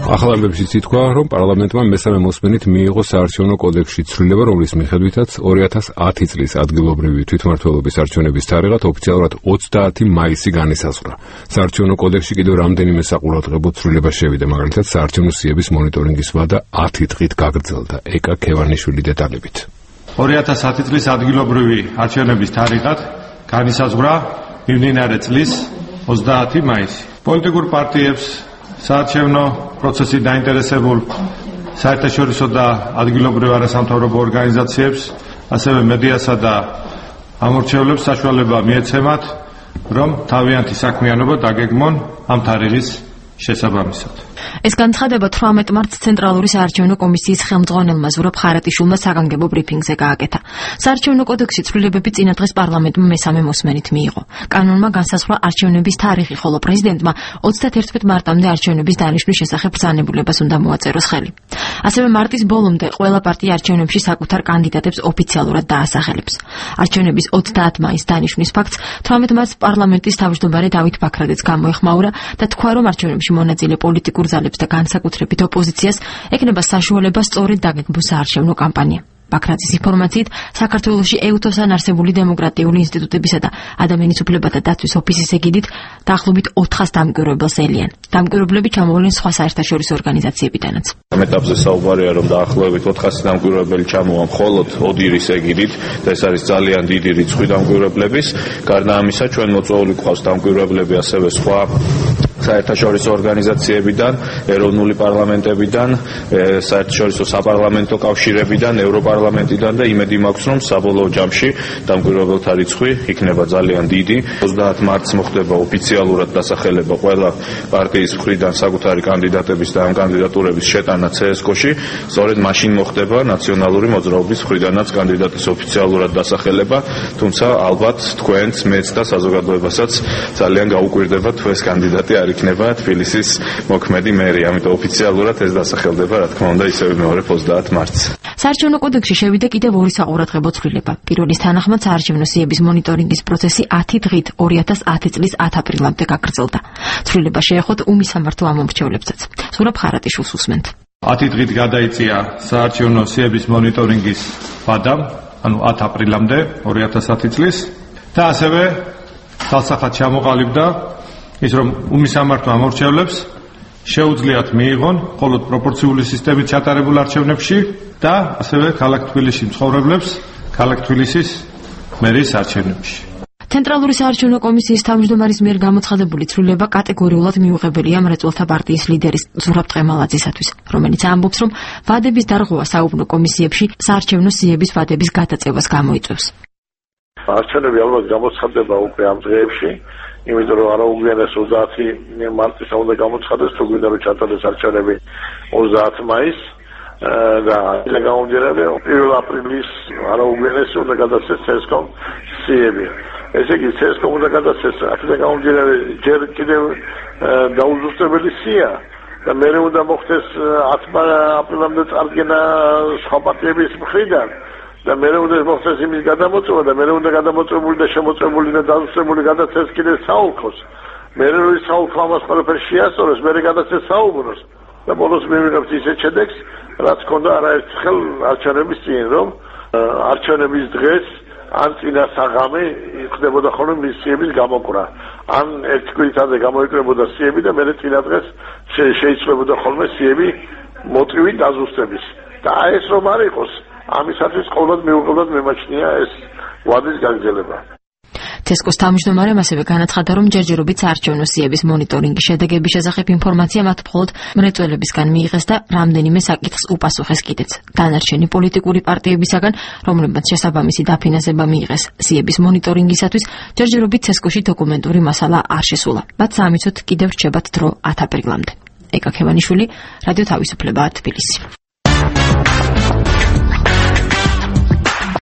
ახალ ამბებშიც ითქვა, რომ პარლამენტმა მესამე მოსმენით მიიღო საარჩევნო კოდექსში ცვლილება, რომლის მიხედვითაც 2010 წლის ადგილობრივი თვითმმართველობის არჩევნების თარიღად ოფიციალურად 30 მაისი განისაზღვრა. საარჩევნო კოდექსში კიდევ რამდენიმე საყურადღებო ცვლილება შევიდა, მაგალითად საარჩევნო სიების მონიტორინგის ვადა 10 დღით გაგრძელდა. ეკა ქევანიშვილი დეტალებით. 2010 წლის ადგილობრივი არჩევნების თარიღად განისაზღვრა მიმდინარე წლის 30 მაისი. პოლიტიკურ პარტიებს საარჩევნო პროცესით დაინტერესებულ საერთაშორისო და ადგილობრივ არასამთავრობო ორგანიზაციებს, ასევე მედიასა და ამორჩევლებს საშუალება მიეცემათ, რომ თავიანთი საქმიანობა დაგეგმონ ამ თარიღის შესაბამისად. ეს განცხადება 18 მარტს ცენტრალური საარჩევნო კომისიის ხელმძღვანელმა ზურაბ ხარატიშვილმა საგანგებო ბრიფინგზე გააკეთა. საარჩევნო კოდექსი ცვლილებები წინა დღეს პარლამენტმა მესამე მოსმენით მიიღო. კანონმა განსაზღვრა არჩევნების თარიღი, ხოლო პრეზიდენტმა 31 მარტამდე არჩევნების დანიშვნის შესახებ ბრძანებულებას უნდა მოაწეროს ხელი. ასევე მარტის ბოლომდე ყველა პარტია არჩევნებში საკუთარ კანდიდატებს ოფიციალურად დაასახელებს. არჩევნების 30 მაისს დანიშვნის ფაქტს 18 მარტს პარლამენტის თავმჯდომარე დავით ბაქრაძეც გამოეხმაურა და თქვა, რომ არჩევნებში მონაწილე პოლიტიკურ ძალებს და განსაკუთრებით ოპოზიციას ექნება საშუალება სწორედ დაგეგმოს საარჩევნო კამპანია. ბაქრაძის ინფორმაციით, საქართველოში EUTOS-ან არსებული დემოკრატიული ინსტიტუტებისა და ადამიანის უფლებათა დაცვის ოფისის ეგიდით დაახლოებით 400 დამკვირვებელს ელიან. დამკვირვებლები ჩამოვლენ სხვა საერთაშორისო ორგანიზაციებიდანაც. ამ ეტაპზე საუბარია, რომ დაახლოებით 400 დამკვირვებელი ჩამოვა მხოლოდ ODIHR-ის ეგიდით და ეს არის ძალიან დიდი რიცხვი დამკვირვებლების. გარდა ამისა, ჩვენ მოწვეული გვყავს დამკვირვებლები ასევე სხვა საერთაშორისო ორგანიზაციებიდან, ეროვნული პარლამენტებიდან, საერთაშორისო საპარლამენტო კავშირებიდან, ევროპარლამენტიდან და იმედი მაქვს, რომ საბოლოო ჯამში დამკვირვებელთა რიცხვი იქნება ძალიან დიდი. 30 მარტს მოხდება ოფიციალურად დასახელება ყველა პარტიის მხრიდან საკუთარი კანდიდატების და ამ კანდიდატურების შეტანა CSKO-ში. სწორედ მაშინ მოხდება ნაციონალური მოძრაობის მხრიდანაც კანდიდატის ოფიციალურად დასახელება, თუმცა ალბათ თქვენც, მეც და საზოგადოებასაც ძალიან გაუკვირდება თუ ეს კანდიდატი არ იქნება თბილისის მოქმედი მერი, ამიტომ ოფიციალურად ეს დასახელდება, რა თქმა უნდა, ისევ მეორე 30 მარტს. საარჩევნო კოდექსში შევიდა კიდევ ორი საყურადღებო ცვლილება. პირველის თანახმად საარჩევნო სიების მონიტორინგის პროცესი 10 დღით 2010 წლის 10 აპრილამდე გაგრძელდა. ცვლილება შეეხოთ უმისამართო ამომრჩევლებსაც. ზურაბ ხარატიშვილს უსმენთ. 10 დღით გადაიწია საარჩევნო სიების მონიტორინგის ვადამ, ანუ 10 აპრილამდე 2010 წლის და ასევე თვალსახად ჩამოყალიბდა ის, რომ უმისამართო ამორჩევლებს შეუძლიათ მიიღონ მხოლოდ პროპორციული სისტემით ჩატარებულ არჩევნებში და ასევე ქალაქ თბილისში მცხოვრებლებს ქალაქ თბილისის მერის არჩევნებში. ცენტრალური საარჩევნო კომისიის თავმჯდომარის მიერ გამოცხადებული ცვლილება კატეგორიულად მიუღებელია მრეწველთა პარტიის ლიდერის ზურაბ ტყემალაძისათვის, რომელიც ამბობს, რომ ვადების დარღვევა საუბნო კომისიებში საარჩევნო სიების ვადების გადაწევას გამოიწვევს. არჩევნები ალბათ გამოცხადება უკვე ამ დღეებში, იმიტომ რომ არაუგენეს 30 მარტის უნდა გამოცხადდეს, თუ გვინდა რომ ჩატარდეს არჩევნები 30 მაისს და ამით გამომდინარე 1 აპრილის არაუგენეს უნდა გადასცეს CSKO სიები. ესე იგი CSKO უნდა გადასცეს ამით გამომდინარე ჯერ კიდევ დაუზუსტებელი სია და მე უნდა მოხდეს 10 აპრილამდე წარდგენა სხვა პარტიების მხრიდან. და მე უნდა მოხდეს იმის გადამოწვევა და მე უნდა გადამოწვეული და შემოწვეული და დაზუსტებული გადაცეს კიდე საოლქოს. მე როდის საოლქო ამას ყველაფერს შეასწორებს, მე გადაცეს საუბროს და ბოლოს მივიღებთ ისეთ შედეგს, რაც ქონდა არაერთხელ არჩევნების წინ, რომ არჩევნების დღეს ან წინა საღამე ხდებოდა ხოლმე მის სიების გამოკვრა. ან ერთ კვირითაზე გამოიკრებოდა სიები და მე წინა დღეს შეიცვლებოდა ხოლმე სიები მოტივით დაზუსტების. და ეს რომ არ იყოს, ამისათვის ყოველდღე მიუღებლად მიმაჩნია ეს ვადის გაგრძელება. CSKO-ს თავმჯდომარემ ასევე განაცხადა, რომ ჯერჯერობით საარჩევნო სიების მონიტორინგის შედეგების შესახებ ინფორმაცია მათ მხოლოდ მრეწველებისგან მიიღეს და რამდენიმე საკითხს უპასუხეს კიდეც. დანარჩენი პოლიტიკური პარტიებისაგან, რომლებმაც შესაბამისი დაფინანსება მიიღეს სიების მონიტორინგისათვის, ჯერჯერობით CSKO-ში დოკუმენტური მასალა არ შესულა. მათ საამიცოდ კიდევ რჩებათ დრო 10 აპრილამდე. ეკა ქევანიშვილი, რადიო თავისუფლება, თბილისი.